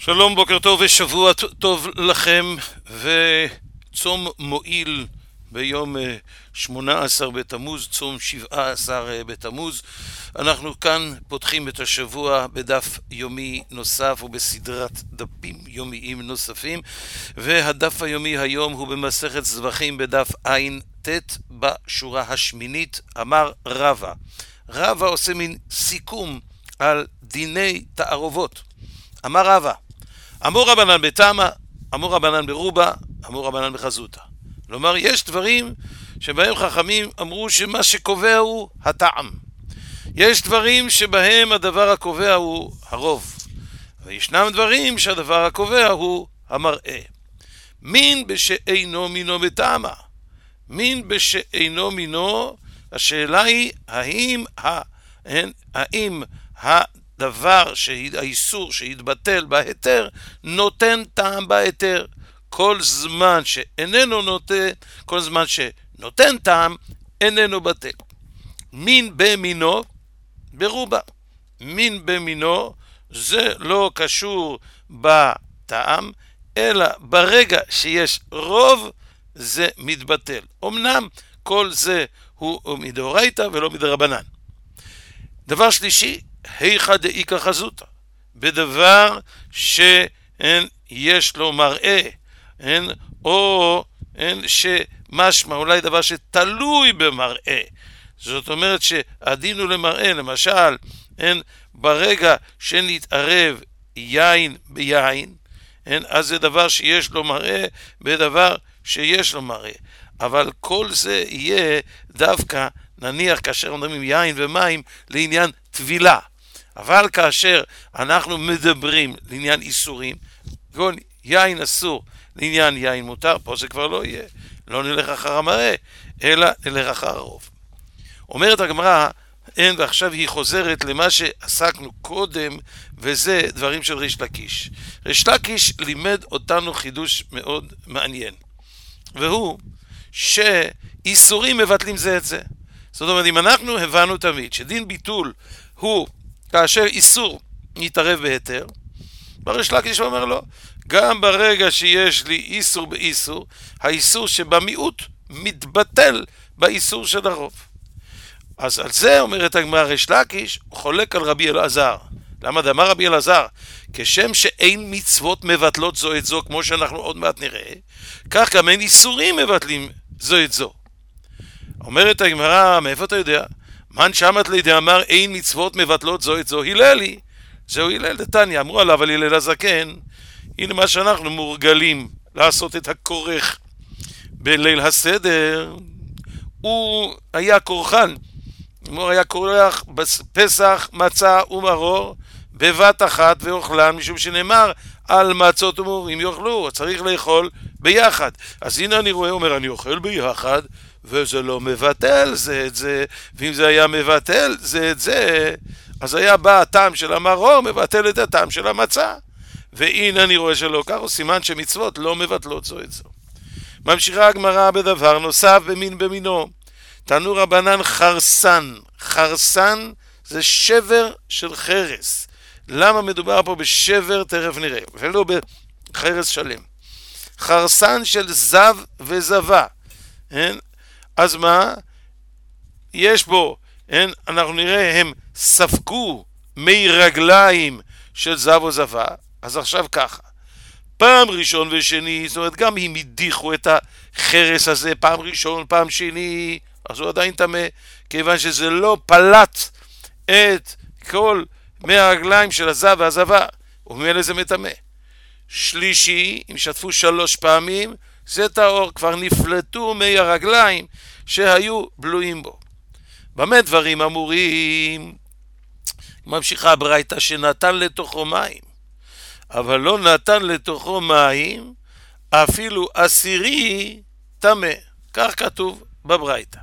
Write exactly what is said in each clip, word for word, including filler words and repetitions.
שלום, בוקר טוב ושבוע טוב לכם, וצום מועיל ביום שמונה עשר בתמוז, צום שבעה עשר בתמוז. אנחנו כאן פותחים את השבוע בדף יומי נוסף ובסדרת דפים יומיים נוספים, והדף היומי היום הוא במסכת זבחים בדף עין ת' בשורה השמינית. אמר רבא, רבא עושה מין סיכום על דיני תערובות. אמר רבא, אמור רבנן בתמה, אמור רבנן ברובה, אמור רבנן בחזותה. כלומר, יש דברים שבהם חכמים אמרו שמה שקובע הוא הטעם. יש דברים שבהם הדבר הקובע הוא הרוב. וישנם דברים שהדבר הקובע הוא המראה. מין בשאינו מינו בתמה. מין בשאינו מינו, השאלה היא, האם, האם הדבר, האיסור שהתבטל בהיתר, נותן טעם בהיתר. כל זמן שאיננו נותן, כל זמן שנותן טעם, איננו בטל. מין במינו, ברובה. מין במינו, זה לא קשור בטעם, אלא ברגע שיש רוב, זה מתבטל. אמנם כל זה הוא מדאורייתא ולא מדרבנן. דבר שלישי, היכא דאיכא חזותא, בדבר שיש לו מראה, אין, או אין, שמשמע אולי דבר שתלוי במראה. זאת אומרת שהדין הוא למראה, למשל, אין, ברגע שנתערב יין ביין, אין, אז זה דבר שיש לו מראה בדבר שיש לו מראה. אבל כל זה יהיה דווקא, נניח כאשר מדברים יין ומים, לעניין טבילה. אבל כאשר אנחנו מדברים לעניין איסורים, כל יין אסור לעניין יין מותר, פה זה כבר לא יהיה. לא נלך אחר המראה, אלא נלך אחר הרוב. אומרת הגמרא, אין, ועכשיו היא חוזרת למה שעסקנו קודם, וזה דברים של ריש לקיש. ריש לקיש לימד אותנו חידוש מאוד מעניין, והוא שאיסורים מבטלים זה את זה. זאת אומרת, אם אנחנו הבנו תמיד שדין ביטול הוא כאשר איסור יתערב בהיתר, בריש לקיש אומר לו, גם ברגע שיש לי איסור באיסור, האיסור שבמיעוט מתבטל באיסור של הרוב. אז על זה אומרת הגמרא, ריש לקיש הוא חולק על רבי אלעזר. למה דאמר רבי אלעזר? כשם שאין מצוות מבטלות זו את זו, כמו שאנחנו עוד מעט נראה, כך גם אין איסורים מבטלים זו את זו. אומרת הגמרא, מאיפה אתה יודע? מן שמת לי דאמר אין מצוות מבטלות זו את זו, הללי. זהו הלל דתניא, אמרו עליו על הלל הזקן, הנה מה שאנחנו מורגלים לעשות את הכורך בליל הסדר. הוא היה כורחן, הוא היה כורח בפסח מצה ומרור בבת אחת ואוכלן, משום שנאמר על מצות ומרורים יאכלו, צריך לאכול ביחד. אז הנה אני רואה, אומר, אני אוכל ביחד, וזה לא מבטל זה את זה, ואם זה היה מבטל זה את זה, אז היה בא הטעם של המרור מבטל את הטעם של המצה. והנה אני רואה שלא כך, הוא סימן שמצוות לא מבטלות זו את זו. ממשיכה הגמרא בדבר נוסף במין במינו. תנו רבנן חרסן. חרסן זה שבר של חרס. למה מדובר פה בשבר? תכף נראה, ולא בחרס שלם. חרסן של זב וזבה. אין? אז מה? יש בו, אין? אנחנו נראה, הם ספגו מי רגליים של זב וזבה. אז עכשיו ככה, פעם ראשון ושני, זאת אומרת גם אם הדיחו את החרס הזה פעם ראשון, פעם שני, אז הוא עדיין טמא, כיוון שזה לא פלט את כל מי הרגליים של הזב והזבה, וממילא זה מטמא. שלישי, אם שטפו שלוש פעמים, זה טהור, כבר נפלטו מי הרגליים שהיו בלויים בו. במה דברים אמורים? ממשיכה הברייתא שנתן לתוכו מים, אבל לא נתן לתוכו מים, אפילו עשירי טמא. כך כתוב בברייתא.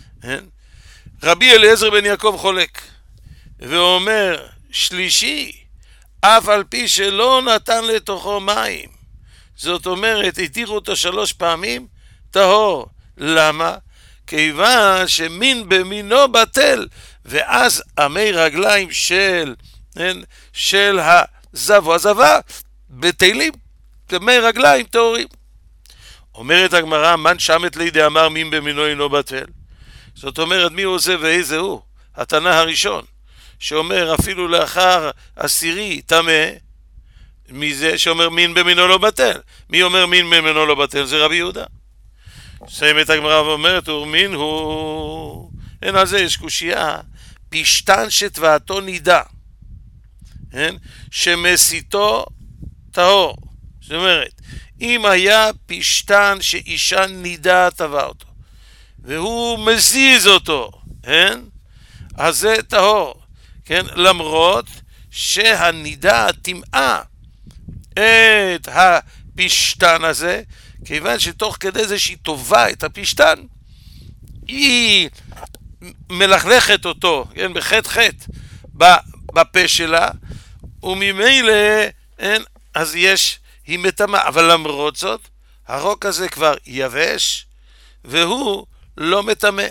רבי אליעזר בן יעקב חולק, ואומר, שלישי, אף על פי שלא נתן לתוכו מים, זאת אומרת, התירו אותו שלוש פעמים, טהור. למה? כיוון שמין במינו בטל, ואז עמי רגליים של, של הזב או הזבה, בטלים, טמאי רגליים טהורים. אומרת הגמרא, מן שמת לידי אמר מין במינו אינו בטל. זאת אומרת, מי הוא זה ואיזה הוא? התנא הראשון, שאומר אפילו לאחר עשירי טמא, מי זה שאומר מין במינו לא בטל? מי אומר מין במינו לא בטל? זה רבי יהודה. סיימת הגמרא ואומרת, ומין הוא... אין על זה, יש קושייה, פשטן שטבעתו נידה, כן? שמסיתו טהור. זאת אומרת, אם היה פשטן שאישה נידה טבע אותו, והוא מזיז אותו, כן? אז זה טהור, כן? למרות שהנידה תמאה את הפשטן הזה, כיוון שתוך כדי זה שהיא טובה את הפשטן, היא מלכלכת אותו, כן? בחטא חטא בפה שלה, וממילא, כן? אז יש, היא מטמאה, אבל למרות זאת, הרוק הזה כבר יבש, והוא לא מטמא.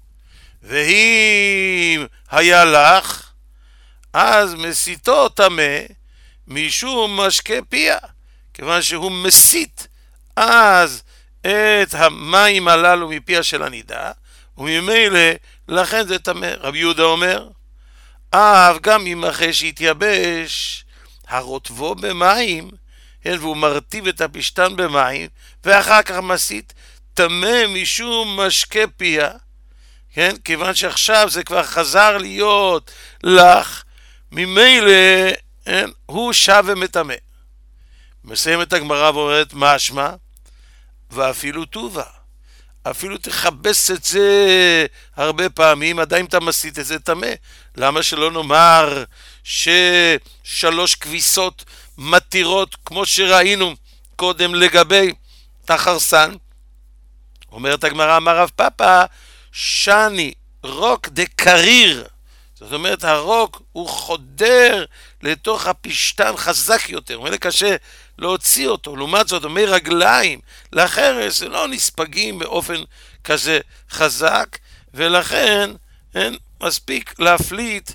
ואם היה לך, אז מסיתו טמא משום משקה פיה, כיוון שהוא מסית אז את המים הללו מפיה של הנידה, וממילא לכן זה טמא. רבי יהודה אומר, אף גם אם אחרי שהתייבש הרוטבו במים, כן, והוא מרטיב את הפשטן במים, ואחר כך מסית, טמא משום משקה פיה, כן, כיוון שעכשיו זה כבר חזר להיות לך, ממילא, כן, הוא שב ומטמא. מסיים את הגמרא ואומרת, משמע, ואפילו טובה, אפילו תחבס את זה הרבה פעמים, עדיין אתה מסית את זה טמא. למה שלא נאמר ששלוש כביסות מתירות, כמו שראינו קודם לגבי תחרסן? אומרת הגמרא, אמר רב פאפא, שני רוק דקריר. זאת אומרת, הרוק הוא חודר לתוך הפשטן חזק יותר, אומר קשה להוציא אותו. לעומת זאת, אומר רגליים לחרס לא נספגים באופן כזה חזק, ולכן אין מספיק להפליט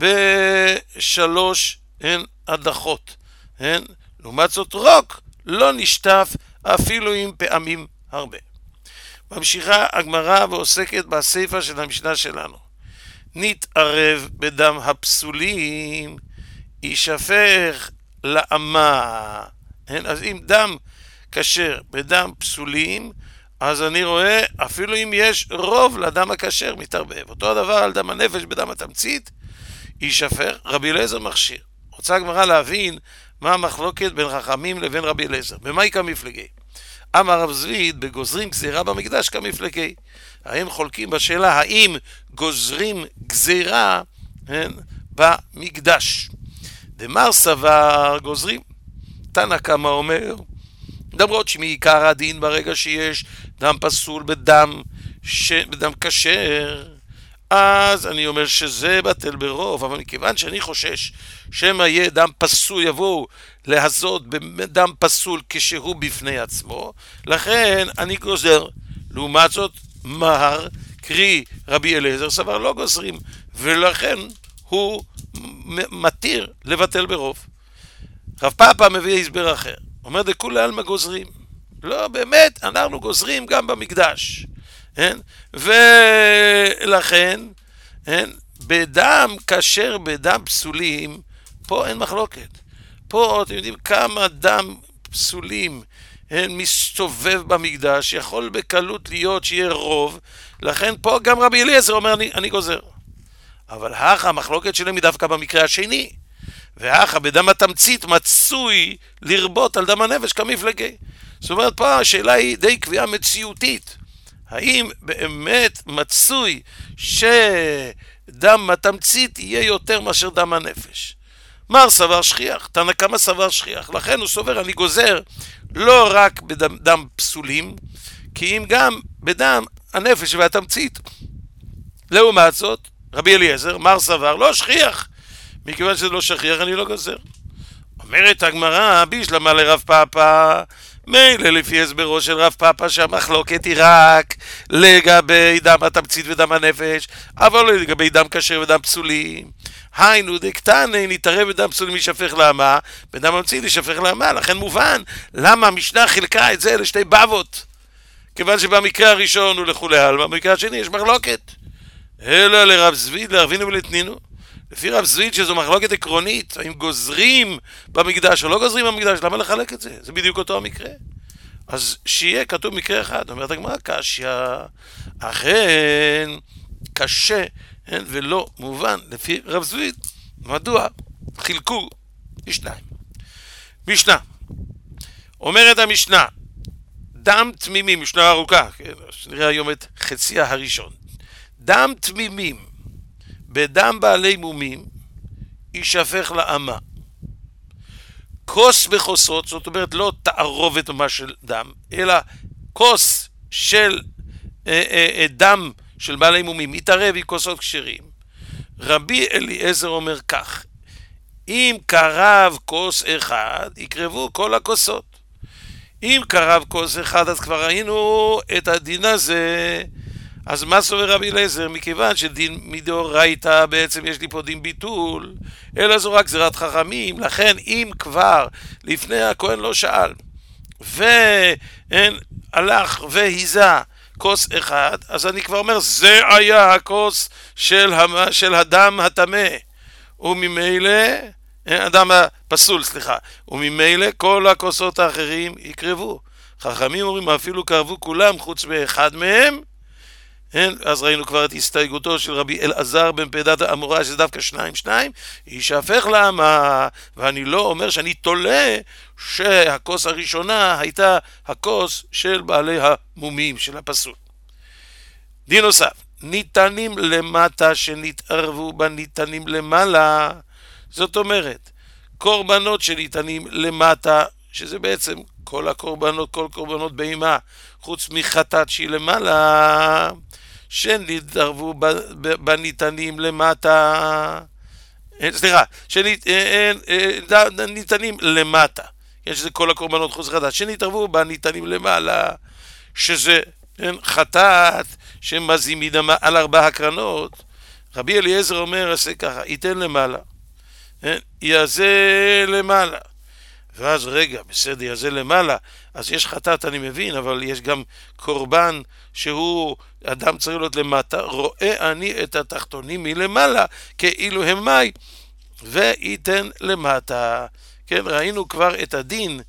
בשלוש אין הדחות. אין? לעומת זאת, רוק לא נשטף אפילו עם פעמים הרבה. ממשיכה הגמרא ועוסקת בסיפא של המשנה שלנו. נתערב בדם הפסולים, יישפך לאמה. אז אם דם כשר בדם פסולים, אז אני רואה אפילו אם יש רוב לדם הכשר מתערבב. אותו הדבר על דם הנפש בדם התמצית, יישפך. רבי אליעזר מכשיר. רוצה הגמרא להבין מה המחלוקת בין חכמים לבין רבי אליעזר. במה כמפלגי? אמר רב זביד, בגוזרים גזירה במקדש כמפלגי. הם חולקים בשאלה האם גוזרים גזירה, כן, במקדש. דמר סבר גוזרים. תנא קמא אומר, למרות שמעיקר הדין ברגע שיש דם פסול בדם, ש... בדם כשר, אז אני אומר שזה בטל ברוב, אבל מכיוון שאני חושש שמא יהיה דם פסול, יבואו להזות בדם פסול כשהוא בפני עצמו, לכן אני גוזר. לעומת זאת, מהר, קרי רבי אליעזר, סבר לא גוזרים, ולכן הוא מתיר לבטל ברוב. רב פאפא מביא הסבר אחר, אומר דכולי עלמא גוזרים. לא, באמת, אנחנו גוזרים גם במקדש. כן? ולכן, כן? בדם כשר, בדם פסולים, פה אין מחלוקת. פה אתם יודעים כמה דם פסולים, כן? מסתובב במקדש, יכול בקלות להיות שיהיה רוב, לכן פה גם רבי אליעזר אומר אני, אני גוזר. אבל האחה המחלוקת שלהם היא דווקא במקרה השני, והאחה בדם התמצית מצוי לרבות על דם הנפש כמפלגי. זאת אומרת, פה השאלה היא די קביעה מציאותית. האם באמת מצוי שדם התמצית יהיה יותר מאשר דם הנפש? מר סבר שכיח, תנא קמא סבר שכיח, לכן הוא סובר אני גוזר לא רק בדם דם פסולים, כי אם גם בדם הנפש והתמצית. לעומת זאת, רבי אליעזר, מר סבר, לא שכיח, מכיוון שזה לא שכיח אני לא גוזר. אומרת הגמרא, בישלמה לרב פאפא, מילא לפי הסברו של רב פאפה שהמחלוקת היא רק לגבי דם התמצית ודם הנפש, אבל לא לגבי דם כשר ודם פסולים. היינו דקטני נתערב בדם פסולים יישפך לאמה, בדם המצית יישפך לאמה. לכן מובן למה המשנה חילקה את זה לשתי בבות, כיוון שבמקרה הראשון הוא לכולי עלמא, במקרה השני יש מחלוקת. אלא לרב זביד לרבינו ולתנינו, לפי רב זביד שזו מחלוקת עקרונית, האם גוזרים במקדש או לא גוזרים במקדש, למה לחלק את זה? זה בדיוק אותו המקרה. אז שיהיה כתוב מקרה אחד, אומרת הגמרא, קשיא, אכן קשה ולא מובן לפי רב זביד מדוע חילקו לשניים. משנה, אומרת המשנה, דם תמימים, משנה ארוכה, כן, נראה היום את חציה הראשון, דם תמימים בדם בעלי מומים יישפך לאמה. כוס בכוסות, זאת אומרת לא תערובת מה של דם, אלא כוס של אה, אה, דם של בעלי מומים יתערב עם כוסות כשרים. רבי אליעזר אומר כך, אם קרב כוס אחד יקרבו כל הכוסות. אם קרב כוס אחד אז כבר ראינו את הדין הזה. אז מה סובר רבי אליעזר? מכיוון שדין מדאורייתא בעצם יש לי פה דין ביטול, אלא זו רק גזירת חכמים. לכן אם כבר לפני הכהן לא שאל והלך והיזה כוס אחד, אז אני כבר אומר זה היה הכוס של, המ... של הדם הטמא, וממילא הדם הפסול, סליחה, וממילא כל הכוסות האחרים יקרבו. חכמים אומרים אפילו קרבו כולם חוץ מאחד מהם. אז ראינו כבר את הסתייגותו של רבי אלעזר בן פדת האמורה, שזה דווקא שניים שניים, יישפך לאמה. ואני לא אומר שאני תולה שהכוס הראשונה הייתה הכוס של בעלי המומים של הפסול. דין נוסף, ניתנים למטה שנתערבו בניתנים למעלה. זאת אומרת, קורבנות שניתנים למטה, שזה בעצם כל הקורבנות, כל קורבנות בהמה, חוץ מחטאת שהיא למעלה, שנתערבו בניתנים למטה, סליחה, שניתנים למטה, שזה כל הקורבנות חוץ חטאת, שנתערבו בניתנים למעלה, שזה חטאת שמזים מדמה על ארבע הקרנות. רבי אליעזר אומר, עשה ככה, ייתן למעלה, יעזה למעלה. ואז רגע, בסדר, יעזה למעלה, אז יש חטאת אני מבין, אבל יש גם קורבן שהוא, אדם צריך להיות למטה, רואה אני את התחתונים מלמעלה, כאילו הם מי, וייתן למטה. כן, ראינו כבר את הדין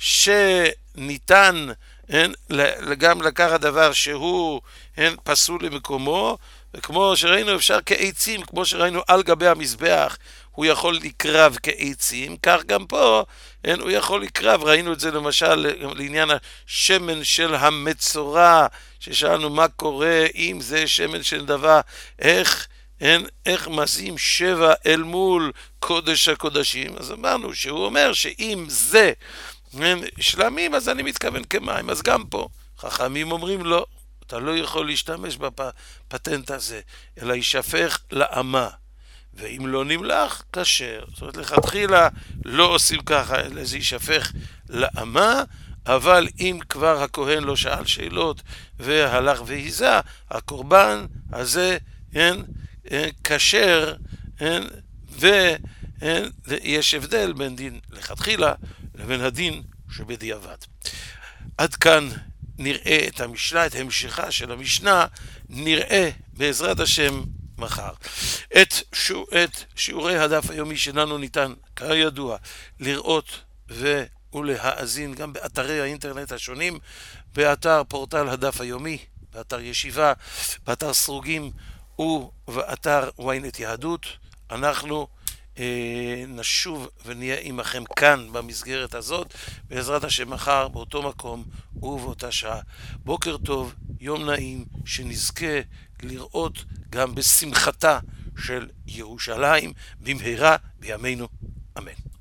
שניתן אין, גם לקחת דבר שהוא אין, פסול למקומו, וכמו שראינו אפשר כעצים, כמו שראינו על גבי המזבח, הוא יכול לקרב כעצים, כך גם פה אין, הוא יכול לקרב. ראינו את זה למשל לעניין השמן של המצורע, ששאלנו מה קורה אם זה שמן של דבר, איך, אין, איך מזים שבע אל מול קודש הקודשים. אז אמרנו שהוא אומר שאם זה אין, שלמים, אז אני מתכוון כמים. אז גם פה חכמים אומרים לא, אתה לא יכול להשתמש בפטנט הזה, אלא יישפך לאמה. ואם לא נמלח, כשר. זאת אומרת, לכתחילה לא עושים ככה, אלא זה יישפך לאמה, אבל אם כבר הכהן לא שאל שאלות והלך והיזה, הקורבן הזה אין, אין, כשר, אין, ויש הבדל בין דין לכתחילה לבין הדין שבדיעבד. עד כאן נראה את המשנה, את המשכה של המשנה, נראה בעזרת השם מחר. את, שו, את שיעורי הדף היומי שלנו ניתן, כידוע, לראות ו... ולהאזין גם באתרי האינטרנט השונים, באתר פורטל הדף היומי, באתר ישיבה, באתר סרוגים ובאתר וויינט יהדות. אנחנו אה, נשוב ונהיה עמכם כאן במסגרת הזאת, בעזרת השם מחר באותו מקום ובאותה שעה. בוקר טוב, יום נעים, שנזכה לראות גם בשמחתה של ירושלים במהרה בימינו, אמן.